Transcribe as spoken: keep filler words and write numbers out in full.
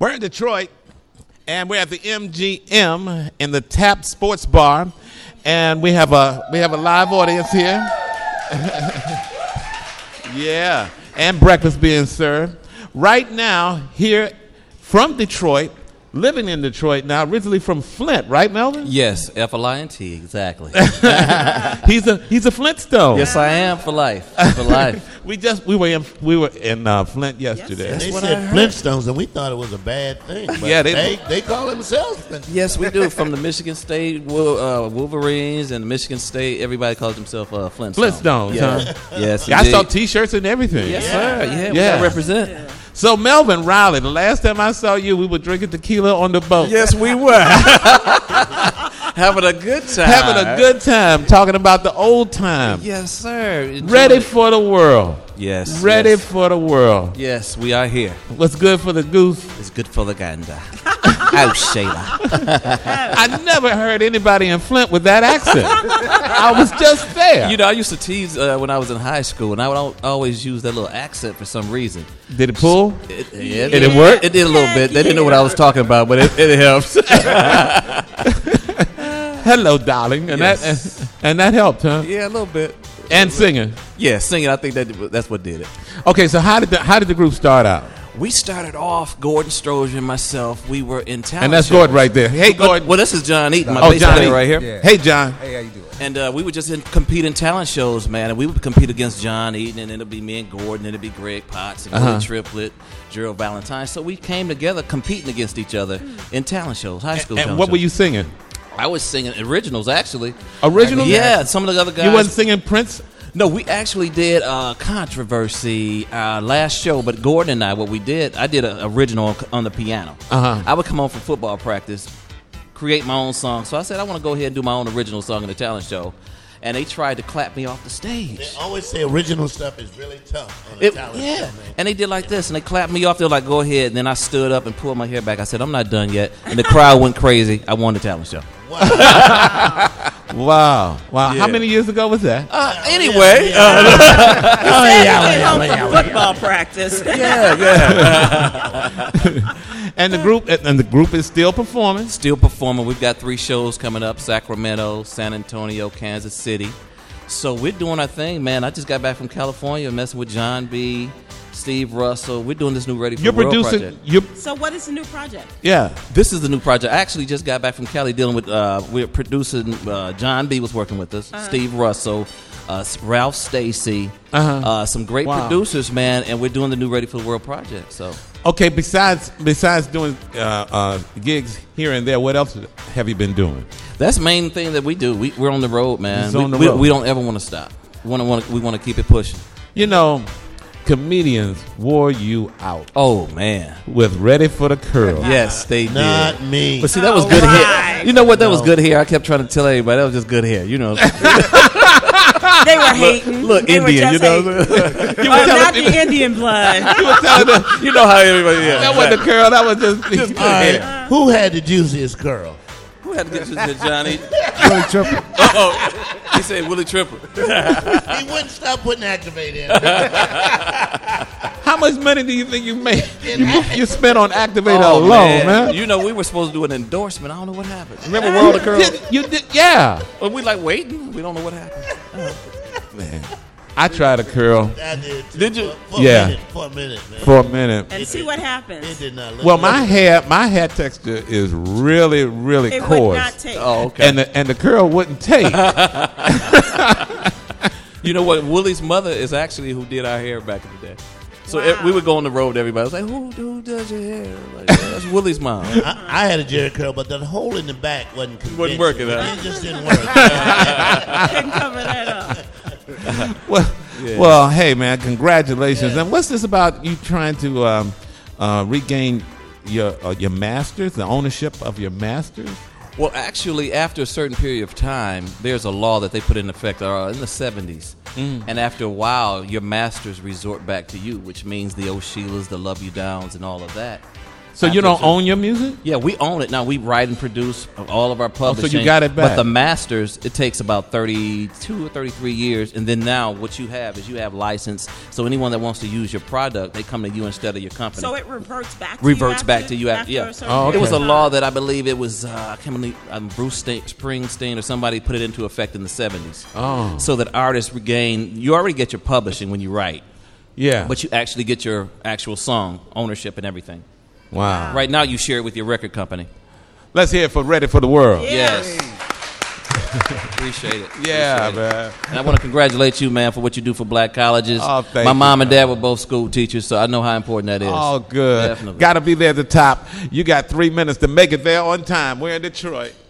We're in Detroit, and we're at the M G M in the Tap Sports Bar, and we have a we have a live audience here. Yeah, and breakfast being served right now here from Detroit. Living in Detroit now, originally from Flint, right, Melvin? Yes, F L I N T, exactly. he's a he's a Flintstone. Yes, I am for life. For life. we just we were in we were in uh, Flint yesterday. Yes, they said Flintstones, and we thought it was a bad thing. But yeah, they, they they call themselves Flintstones. Yes, we do. From the Michigan State uh, Wolverines and the Michigan State, everybody calls themselves uh, Flintstones. Flintstones, yeah. huh? Yes, I indeed. saw T-shirts and everything. Yes, Yeah. sir. Yeah, we Yeah. gotta represent. Yeah. So Melvin Riley, the last time I saw you, we were drinking tequila on the boat. Yes, we were. Having a good time. Having a good time, talking about the old time. Yes, sir. Enjoy Ready it. for the world. Yes. Ready yes. for the world. Yes, we are here. What's good for the goose? It's good for the gander. Oh, Shayla. I never heard anybody in Flint with that accent. I was just there. You know, I used to tease uh, when I was in high school, and I would al- always use that little accent for some reason. Did it pull? It, yeah, Did it work? It did a little bit. They didn't know what I was talking about, but it, it helps. Hello, darling, and Yes. that and, and that helped, huh? Yeah, a little bit. And singing. Yeah, singing. I think that that's what did it. Okay, so how did the how did the group start out? We started off, Gordon Strozier and myself. We were in town. And that's Gordon right there. Hey, Gordon. Well, this is John Eaton, my Oh, bass John player Eaton. right here. Yeah. Hey, John. Hey, how you doing? And uh, we would just in, compete in talent shows, man. And we would compete against John Eaton, and it'd be me and Gordon, and it'd be Greg Potts, and Uh-huh. Willie Triplett, Gerald Valentine. So we came together competing against each other in talent shows, high school And talent what were shows. you singing? I was singing originals, actually. Originals? Yeah, some of the other guys. You wasn't singing Prince? No, we actually did uh, Controversy uh, last show, but Gordon and I, what we did, I did an original on, on the piano. Uh-huh. I would come home from football practice, create my own song. So I said, I want to go ahead and do my own original song in the talent show. And they tried to clap me off the stage. They always say original stuff is really tough on the It- talent yeah, show, man. and they did like this, and they clapped me off. They were like, "Go ahead." And then I stood up and pulled my hair back. I said, "I'm not done yet." And the crowd went crazy. I won the talent show. Wow. Wow. Yeah. How many years ago was that? Uh, anyway, Yeah, Oh, yeah, home from football practice. yeah, yeah. And the group and the group is still performing. Still performing. We've got three shows coming up: Sacramento, San Antonio, Kansas City. So we're doing our thing, man. I just got back from California, messing with John B, Steve Russell. We're doing this new Ready for You're the World producing project. you're So what is the new project? yeah. This is the new project. I actually just got back from Cali dealing with, uh, we're producing, uh, John B was working with us, Steve Russell, uh, Ralph Stacy, Uh-huh. uh, some great Wow. producers, man, and we're doing the new Ready for the World project. So Okay, besides besides doing uh, uh, gigs here and there, what else have you been doing? that's the main thing that we do. We, we're on the road, man. It's We, on the we, road. we don't ever want to stop. We want to want we want to keep it pushing. You know, comedians wore you out Oh man, with Ready for the Curl. yes, they Not did. me. But see, that was Oh, good right. hair. You know what? That was good hair. I kept trying to tell everybody that was just good hair. You know, They were hating. look They were Indian. You just know, hating. You Oh, were telling not people- the Indian blood. you were telling them, you know how everybody. Yeah, that wasn't the curl, that was just, Just good All right, hair. who had the juiciest girl? Who had to get you to Johnny? Willie Triple. Oh, he said Willie Tripper. He wouldn't stop putting Activate in. How much money do you think you made? You, you spent on Activator Oh, alone, man. You know, we were supposed to do an endorsement. I don't know what happened. Remember World of You Girls? did, you did, yeah. Well, we like waiting. We don't know what happened. Man, I tried a curl I did. Too. Did you? For, for Yeah. a minute. For a minute, man. for a minute. And see what It happens. did not look Well, good. my hair, my hair texture is really, really It would coarse, not take. Oh, okay. and the and the curl wouldn't take. You know what? Willie's mother is actually who did our hair back in the day. So Wow. e- we would go on the road. Everybody was like, "Who, who does your hair?" Like, "Yeah, that's Willie's mom. I, I had a Jerry curl, but the hole in the back wasn't convincing. working, huh? It just didn't work. Couldn't cover that up. well, Yeah. well, hey man, congratulations! And what's this about you trying to um, uh, regain your uh, your masters, the ownership of your masters? Well, actually, after a certain period of time, there's a law that they put in effect uh, in the seventies. And after a while, your masters resort back to you, which means the O'Sheilas, the Love You Downs, and all of that. So you don't own your music? Yeah, we own it now. We write and produce all of our publishing. Oh, so you got it back. But the masters, it takes about thirty-two or thirty-three years, and then now what you have is you have license. So anyone that wants to use your product, they come to you instead of your company. So it reverts back. to Reverts you back after, to you after, after yeah. a certain Oh, okay. It was a period of law time? that I believe it was uh, I can't believe um, Bruce Sta- Springsteen or somebody put it into effect in the seventies. Oh. So that artists regain. You already get your publishing when you write, Yeah. but you actually get your actual song ownership and everything. Wow. Right now, you share it with your record company. Let's hear it for Ready for the World. Yes. Appreciate it. Yeah, Appreciate it. man. And I want to congratulate you, man, for what you do for black colleges. Oh, thank My you, mom and man. dad were both school teachers, so I know how important that is. Oh, good. Definitely. Got to be there at the top. You got three minutes to make it there on time. We're in Detroit.